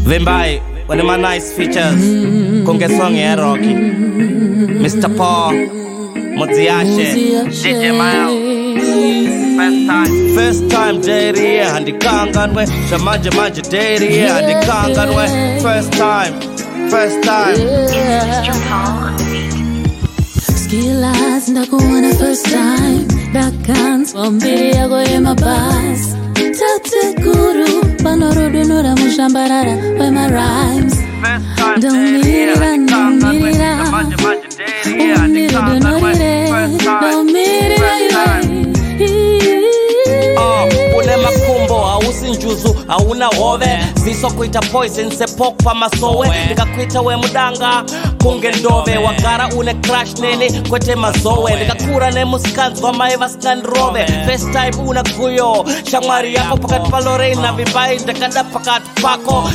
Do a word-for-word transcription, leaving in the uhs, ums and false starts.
Vimbai, one of my nice features. Kunge song ya Rocky, Mister Paul, Moziashe, D J Miles. First time, first time dairy and the kanganwe, Shamaja Maja dairy and the kanganwe. First time, first time. Skill eyes, ndakuona first time. Back hands, wambiri yago yema bus. Tate guru, panorudu nura mushambarara. Where my rhymes? Don't need it, don't need it. Don't need it, don't need it. Don't need it. Une makumbo, hausi njuzu, hauna hove. Ziso kuita poison, sepok pa masowe. Nika kuita we mudanga, kunge ndove. Wakara une crash nene, kwete mazowe. Nika kura ne muskanz, wama eva skan robe. First time una kuyo, shangwari yako pakat palore na vibai. Dekada pakat pako,